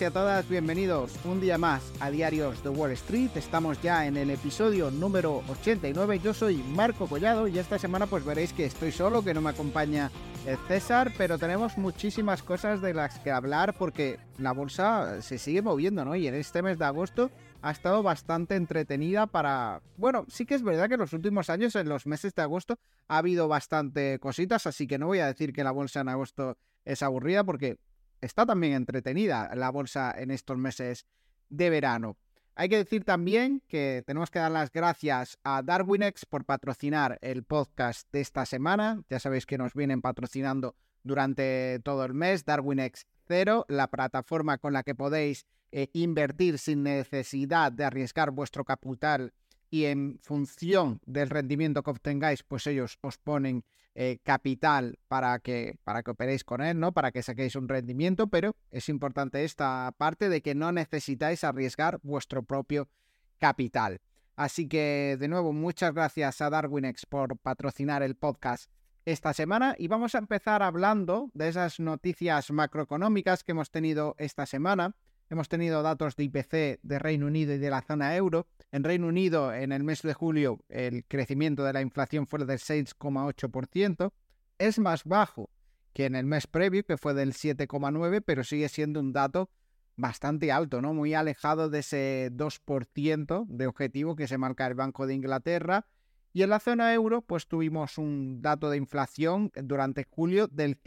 y a todas, bienvenidos un día más a Diarios de Wall Street. Estamos ya en el episodio número 89. Yo soy Marco Collado y esta semana pues veréis que estoy solo, que no me acompaña César, pero tenemos muchísimas cosas de las que hablar porque la bolsa se sigue moviendo, ¿no? Y en este mes de agosto ha estado bastante entretenida Bueno, sí que es verdad que en los últimos años, en los meses de agosto, ha habido bastante cositas, así que no voy a decir que la bolsa en agosto es aburrida porque está también entretenida la bolsa en estos meses de verano. Hay que decir también que tenemos que dar las gracias a Darwinex por patrocinar el podcast de esta semana. Ya sabéis que nos vienen patrocinando durante todo el mes. Darwinex Cero, la plataforma con la que podéis invertir sin necesidad de arriesgar vuestro capital y en función del rendimiento que obtengáis, pues ellos os ponen capital para que operéis con él, ¿no? Para que saquéis un rendimiento, pero es importante esta parte de que no necesitáis arriesgar vuestro propio capital. Así que, de nuevo, muchas gracias a Darwinex por patrocinar el podcast esta semana y vamos a empezar hablando de esas noticias macroeconómicas que hemos tenido esta semana. Hemos tenido datos de IPC de Reino Unido y de la zona euro. En Reino Unido, en el mes de julio, el crecimiento de la inflación fue del 6,8%. Es más bajo que en el mes previo, que fue del 7,9%, pero sigue siendo un dato bastante alto, ¿no? Muy alejado de ese 2% de objetivo que se marca el Banco de Inglaterra. Y en la zona euro, pues tuvimos un dato de inflación durante julio del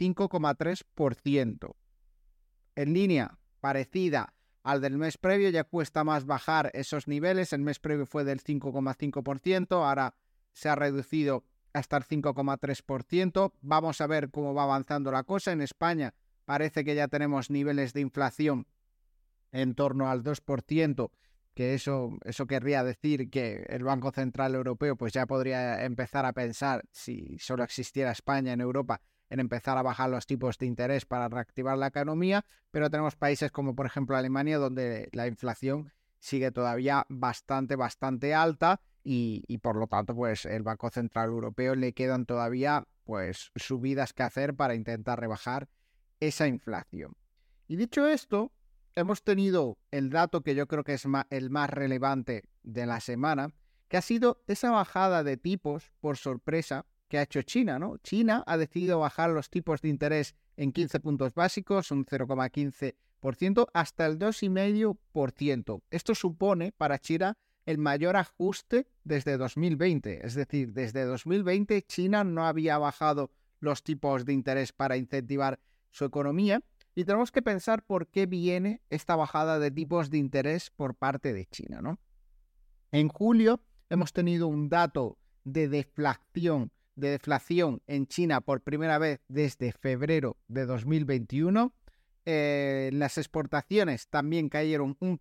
5,3%. En línea parecida al del mes previo, ya cuesta más bajar esos niveles. El mes previo fue del 5,5%, ahora se ha reducido hasta el 5,3%. Vamos a ver cómo va avanzando la cosa. En España parece que ya tenemos niveles de inflación en torno al 2%, que eso querría decir que el Banco Central Europeo pues ya podría empezar a pensar, si solo existiera España en Europa, en empezar a bajar los tipos de interés para reactivar la economía, pero tenemos países como por ejemplo Alemania, donde la inflación sigue todavía bastante alta y por lo tanto pues el Banco Central Europeo le quedan todavía pues subidas que hacer para intentar rebajar esa inflación. Y dicho esto, hemos tenido el dato que yo creo que es el más relevante de la semana, que ha sido esa bajada de tipos por sorpresa que ha hecho China, ¿no? China ha decidido bajar los tipos de interés en 15 puntos básicos, un 0,15%, hasta el 2,5%. Esto supone para China el mayor ajuste desde 2020. Es decir, desde 2020 China no había bajado los tipos de interés para incentivar su economía y tenemos que pensar por qué viene esta bajada de tipos de interés por parte de China, ¿no? En julio hemos tenido un dato de deflación en China por primera vez desde febrero de 2021. Las exportaciones también cayeron un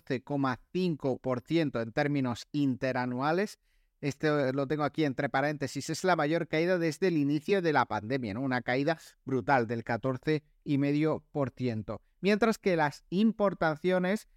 14,5% en términos interanuales. Esto lo tengo aquí entre paréntesis. Es la mayor caída desde el inicio de la pandemia, ¿no? Una caída brutal del 14,5%. Mientras que las importaciones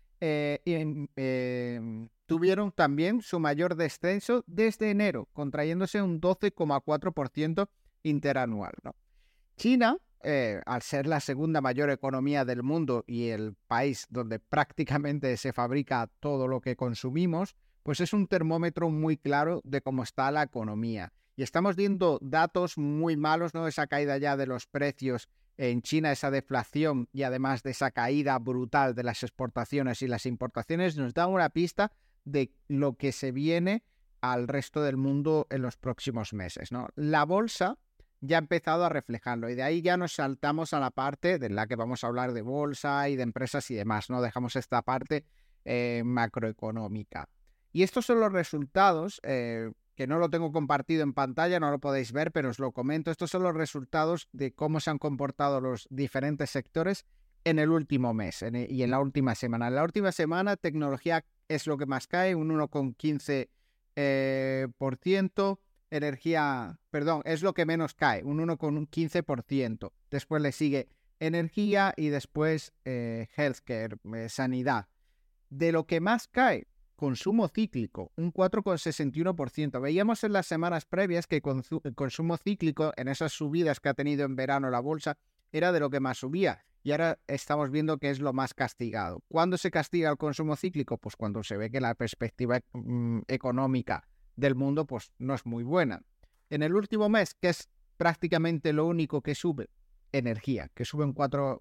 tuvieron también su mayor descenso desde enero, contrayéndose un 12,4% interanual, ¿no? China, al ser la segunda mayor economía del mundo y el país donde prácticamente se fabrica todo lo que consumimos, pues es un termómetro muy claro de cómo está la economía. Y estamos viendo datos muy malos, ¿no? Esa caída ya de los precios en China, esa deflación y además de esa caída brutal de las exportaciones y las importaciones nos da una pista de lo que se viene al resto del mundo en los próximos meses, ¿no? La bolsa ya ha empezado a reflejarlo y de ahí ya nos saltamos a la parte de la que vamos a hablar de bolsa y de empresas y demás, ¿no? Dejamos esta parte macroeconómica. Y estos son los resultados, que no lo tengo compartido en pantalla, no lo podéis ver, pero os lo comento. Estos son los resultados de cómo se han comportado los diferentes sectores en el último mes y en la última semana. En la última semana, tecnología es lo que más cae, un 1,15%. Es lo que menos cae, un 1,15%. Después le sigue energía y después healthcare, sanidad. De lo que más cae, consumo cíclico, un 4,61%. Veíamos en las semanas previas que el consumo cíclico, en esas subidas que ha tenido en verano la bolsa, era de lo que más subía. Y ahora estamos viendo que es lo más castigado. ¿Cuándo se castiga el consumo cíclico? Pues cuando se ve que la perspectiva económica del mundo pues no es muy buena. En el último mes, que es prácticamente lo único que sube, energía, que sube un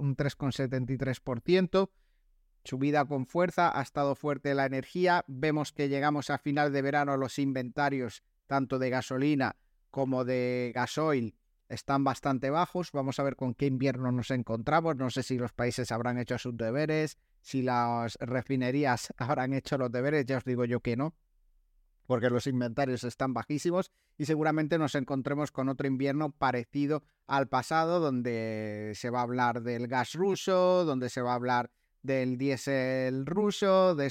3,73%, subida con fuerza, ha estado fuerte la energía. Vemos que llegamos a final de verano, los inventarios tanto de gasolina como de gasoil están bastante bajos. Vamos a ver con qué invierno nos encontramos. No sé si los países habrán hecho sus deberes, si las refinerías habrán hecho los deberes. Ya os digo yo que no, porque los inventarios están bajísimos y seguramente nos encontremos con otro invierno parecido al pasado, donde se va a hablar del gas ruso, donde se va a hablar del diésel ruso, de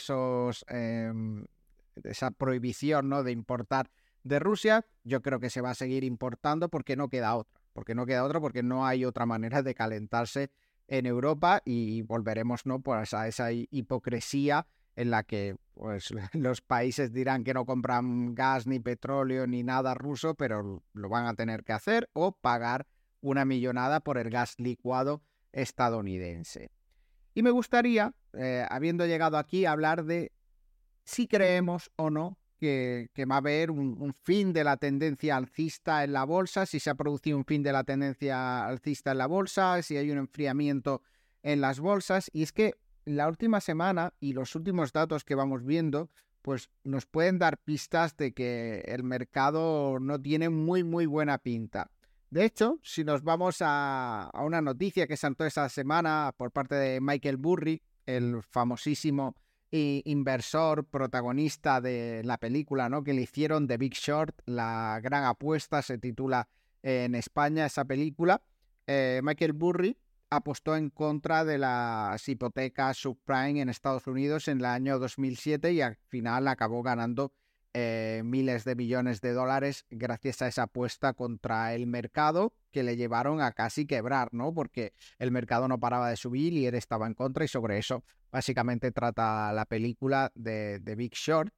esa prohibición, ¿no?, de importar de Rusia. Yo creo que se va a seguir importando porque no queda otra, porque no hay otra manera de calentarse en Europa y volveremos, ¿no?, pues a esa hipocresía en la que pues los países dirán que no compran gas ni petróleo ni nada ruso, pero lo van a tener que hacer o pagar una millonada por el gas licuado estadounidense. Y me gustaría, habiendo llegado aquí, hablar de si creemos o no que va a haber un fin de la tendencia alcista en la bolsa, si se ha producido un fin de la tendencia alcista en la bolsa, si hay un enfriamiento en las bolsas. Y es que la última semana y los últimos datos que vamos viendo pues nos pueden dar pistas de que el mercado no tiene muy buena pinta. De hecho, si nos vamos a una noticia que saltó esta semana por parte de Michael Burry, el famosísimo inversor protagonista de la película, ¿no?, que le hicieron, The Big Short, la gran apuesta, se titula en España esa película. Michael Burry apostó en contra de las hipotecas subprime en Estados Unidos en el año 2007 y al final acabó ganando miles de millones de dólares gracias a esa apuesta contra el mercado que le llevaron a casi quebrar, ¿no?, porque el mercado no paraba de subir y él estaba en contra, y sobre eso básicamente trata la película de Big Short.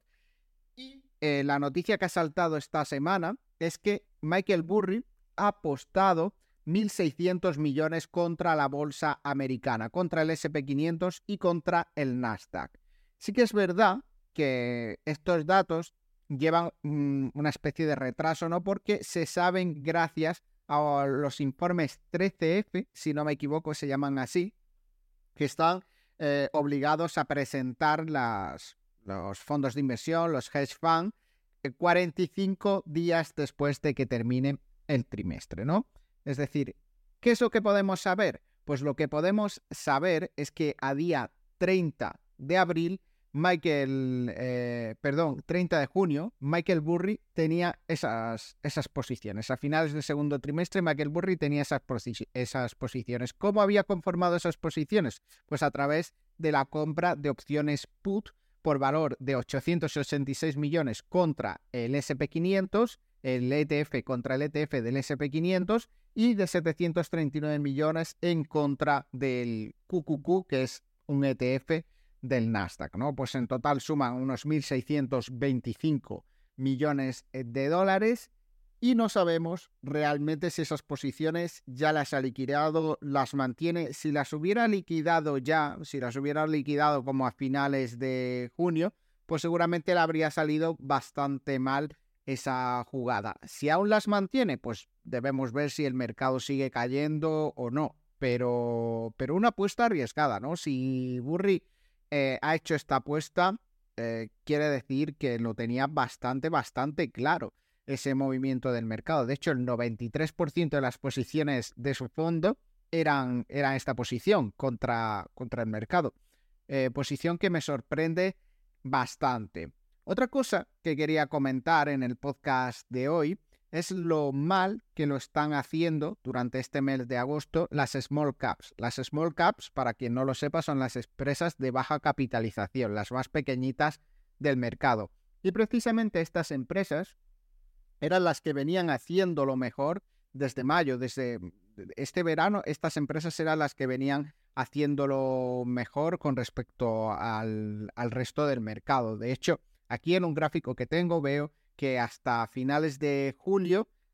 Y la noticia que ha saltado esta semana es que Michael Burry ha apostado 1.600 millones contra la bolsa americana, contra el S&P 500 y contra el Nasdaq. Sí que es verdad que estos datos llevan una especie de retraso, ¿no?, porque se saben gracias a los informes 13F, si no me equivoco se llaman así, que están obligados a presentar los fondos de inversión, los hedge funds, 45 días después de que termine el trimestre, ¿no? Es decir, ¿qué es lo que podemos saber? Pues lo que podemos saber es que a día 30 de abril 30 de junio, Michael Burry tenía esas posiciones. A finales del segundo trimestre, Michael Burry tenía esas posiciones. ¿Cómo había conformado esas posiciones? Pues a través de la compra de opciones put por valor de 886 millones contra el S&P 500, el ETF contra el ETF del S&P 500 y de 739 millones en contra del QQQ, que es un ETF del Nasdaq, ¿no? Pues en total suman unos 1.625 millones de dólares y no sabemos realmente si esas posiciones ya las ha liquidado, las mantiene. Si las hubiera liquidado ya, si las hubiera liquidado como a finales de junio, pues seguramente le habría salido bastante mal esa jugada. Si aún las mantiene, pues debemos ver si el mercado sigue cayendo o no, pero una apuesta arriesgada, ¿no? Si Burry ha hecho esta apuesta, quiere decir que lo tenía bastante claro ese movimiento del mercado. De hecho, el 93% de las posiciones de su fondo eran esta posición contra el mercado. Posición que me sorprende bastante. Otra cosa que quería comentar en el podcast de hoy es lo mal que lo están haciendo durante este mes de agosto las small caps. Las small caps, para quien no lo sepa, son las empresas de baja capitalización, las más pequeñitas del mercado. Y precisamente estas empresas eran las que venían haciendo lo mejor desde mayo, desde este verano. Estas empresas eran las que venían haciéndolo mejor con respecto al resto del mercado. De hecho, aquí en un gráfico que tengo veo que hasta finales de julio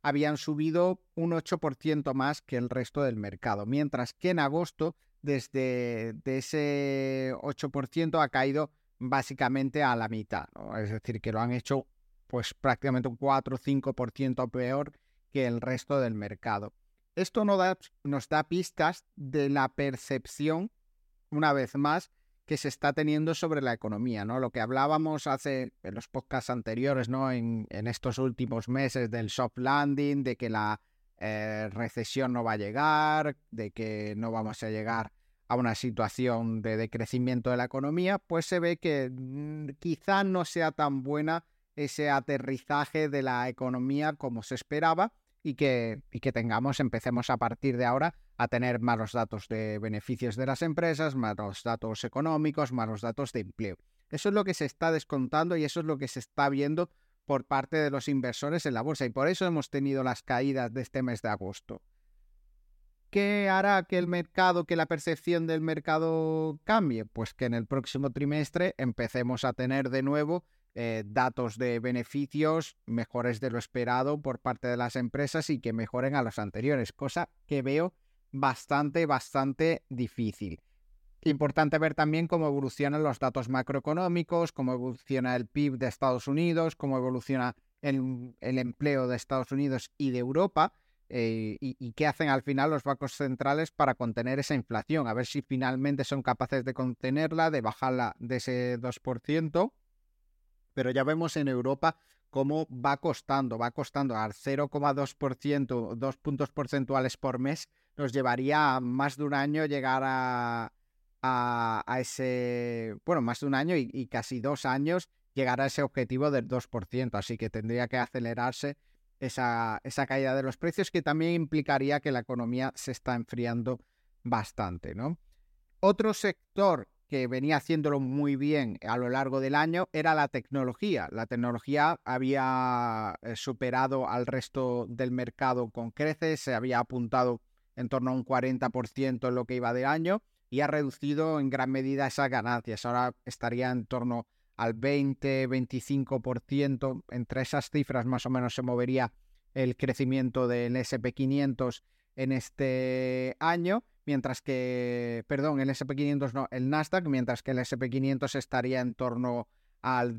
habían subido un 8% más que el resto del mercado, mientras que en agosto, desde ese 8% ha caído básicamente a la mitad, ¿no? Es decir, que lo han hecho pues prácticamente un 4 o 5% peor que el resto del mercado. Esto nos da pistas de la percepción, una vez más, que se está teniendo sobre la economía, ¿no? Lo que hablábamos en los podcasts anteriores, ¿no? En estos últimos meses del soft landing, de que la recesión no va a llegar, de que no vamos a llegar a una situación de decrecimiento de la economía, pues se ve que quizá no sea tan buena ese aterrizaje de la economía como se esperaba y que empecemos a partir de ahora a tener malos datos de beneficios de las empresas, malos datos económicos, malos datos de empleo. Eso es lo que se está descontando y eso es lo que se está viendo por parte de los inversores en la bolsa y por eso hemos tenido las caídas de este mes de agosto. ¿Qué hará que la percepción del mercado cambie? Pues que en el próximo trimestre empecemos a tener de nuevo datos de beneficios mejores de lo esperado por parte de las empresas y que mejoren a los anteriores, cosa que veo bastante difícil. Importante ver también cómo evolucionan los datos macroeconómicos, cómo evoluciona el PIB de Estados Unidos, cómo evoluciona el empleo de Estados Unidos y de Europa, y qué hacen al final los bancos centrales para contener esa inflación, a ver si finalmente son capaces de contenerla, de bajarla de ese 2%, pero ya vemos en Europa cómo va costando al 0,2%, 2 puntos porcentuales por mes, nos llevaría más de un año llegar a ese, bueno, más de un año y casi 2 años llegar a ese objetivo del 2%, así que tendría que acelerarse esa caída de los precios, que también implicaría que la economía se está enfriando bastante, ¿no? Otro sector que venía haciéndolo muy bien a lo largo del año era la tecnología. La tecnología había superado al resto del mercado con creces, se había apuntado en torno a un 40% en lo que iba de año y ha reducido en gran medida esas ganancias. Ahora estaría en torno al 20-25%. Entre esas cifras más o menos se movería el crecimiento del SP500 en este año, mientras que, perdón, el SP500 no, el Nasdaq, mientras que el SP500 estaría en torno al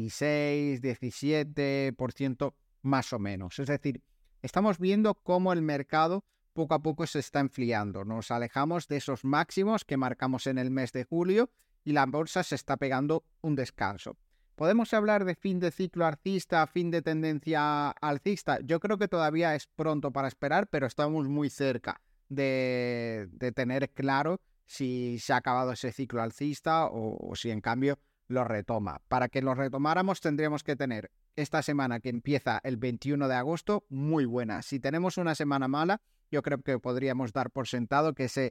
16-17% más o menos. Es decir, estamos viendo cómo el mercado poco a poco se está enfriando. Nos alejamos de esos máximos que marcamos en el mes de julio y la bolsa se está pegando un descanso. ¿Podemos hablar de fin de ciclo alcista, fin de tendencia alcista? Yo creo que todavía es pronto para esperar, pero estamos muy cerca de tener claro si se ha acabado ese ciclo alcista o si en cambio lo retoma. Para que lo retomáramos tendríamos que tener esta semana que empieza el 21 de agosto muy buena. Si tenemos una semana mala, yo creo que podríamos dar por sentado que ese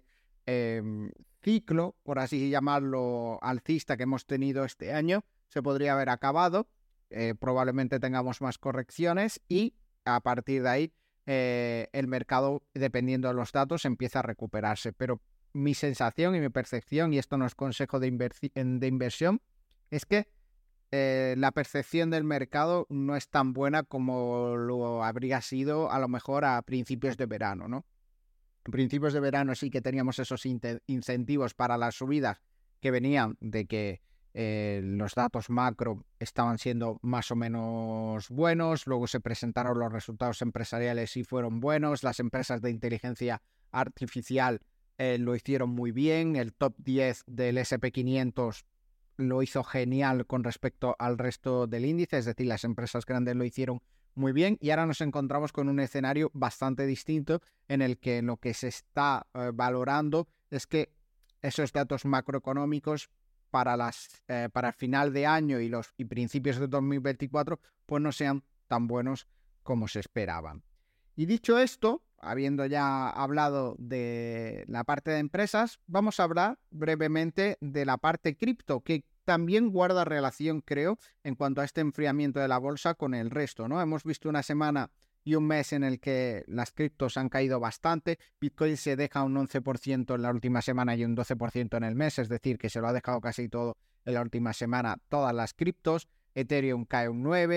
ciclo, por así llamarlo, alcista que hemos tenido este año, se podría haber acabado, probablemente tengamos más correcciones y a partir de ahí el mercado, dependiendo de los datos, empieza a recuperarse. Pero mi sensación y mi percepción, y esto no es consejo de inversión, es que la percepción del mercado no es tan buena como lo habría sido a lo mejor a principios de verano, ¿no? A principios de verano sí que teníamos esos incentivos para las subidas que venían de que los datos macro estaban siendo más o menos buenos, luego se presentaron los resultados empresariales y fueron buenos, las empresas de inteligencia artificial lo hicieron muy bien, el top 10 del SP500 lo hizo genial con respecto al resto del índice, es decir, las empresas grandes lo hicieron muy bien y ahora nos encontramos con un escenario bastante distinto en el que lo que se está valorando es que esos datos macroeconómicos para el final de año y principios de 2024 pues no sean tan buenos como se esperaban. Y dicho esto, habiendo ya hablado de la parte de empresas, vamos a hablar brevemente de la parte cripto, que también guarda relación, creo, en cuanto a este enfriamiento de la bolsa con el resto, ¿no? Hemos visto una semana y un mes en el que las criptos han caído bastante. Bitcoin se deja un 11% en la última semana y un 12% en el mes, es decir, que se lo ha dejado casi todo en la última semana todas las criptos. Ethereum cae un 9%,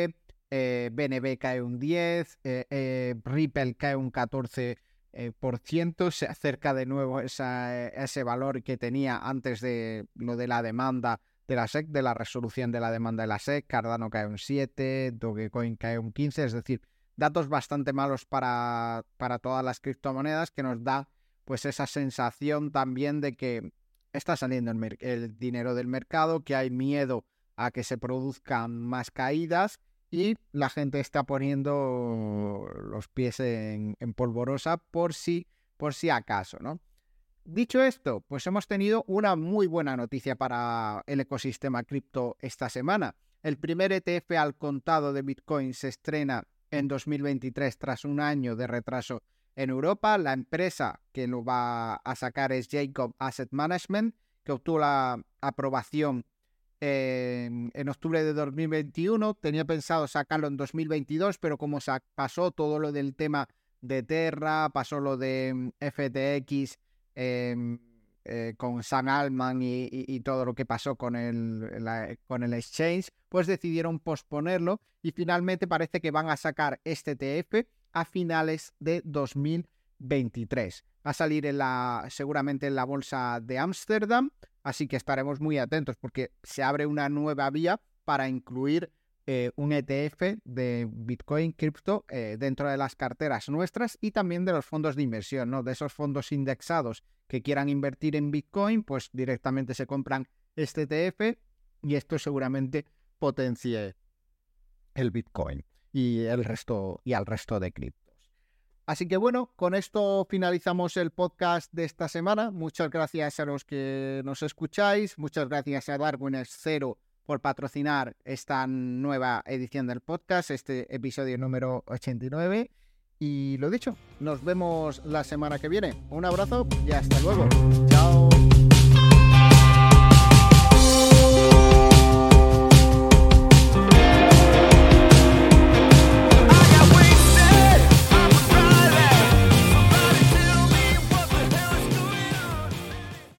BNB cae un 10%, Ripple cae un 14%, se acerca de nuevo ese valor que tenía antes de lo de la demanda de la SEC, de la resolución de la demanda de la SEC. Cardano cae un 7%, Dogecoin cae un 15%, es decir, datos bastante malos para todas las criptomonedas, que nos da pues esa sensación también de que está saliendo el dinero del mercado, que hay miedo a que se produzcan más caídas y la gente está poniendo los pies en polvorosa por si acaso, ¿no? Dicho esto, pues hemos tenido una muy buena noticia para el ecosistema cripto esta semana. El primer ETF al contado de Bitcoin se estrena en 2023 tras un año de retraso en Europa. La empresa que lo va a sacar es Jacob Asset Management, que obtuvo la aprobación en octubre de 2021. Tenía pensado sacarlo en 2022, pero como pasó todo lo del tema de Terra, pasó lo de FTX con Sam Altman y todo lo que pasó con el exchange, pues decidieron posponerlo y finalmente parece que van a sacar este ETF a finales de 2023. Va a salir seguramente en la bolsa de Ámsterdam, así que estaremos muy atentos porque se abre una nueva vía para incluir un ETF de Bitcoin cripto dentro de las carteras nuestras y también de los fondos de inversión, ¿no? De esos fondos indexados que quieran invertir en Bitcoin, pues directamente se compran este ETF y esto seguramente potencie el Bitcoin y al resto de criptos. Así que bueno, con esto finalizamos el podcast de esta semana. Muchas gracias a los que nos escucháis. Muchas gracias a Darwiners Zero por patrocinar esta nueva edición del podcast, este episodio número 89. Y lo dicho, nos vemos la semana que viene. Un abrazo y hasta luego. Chao.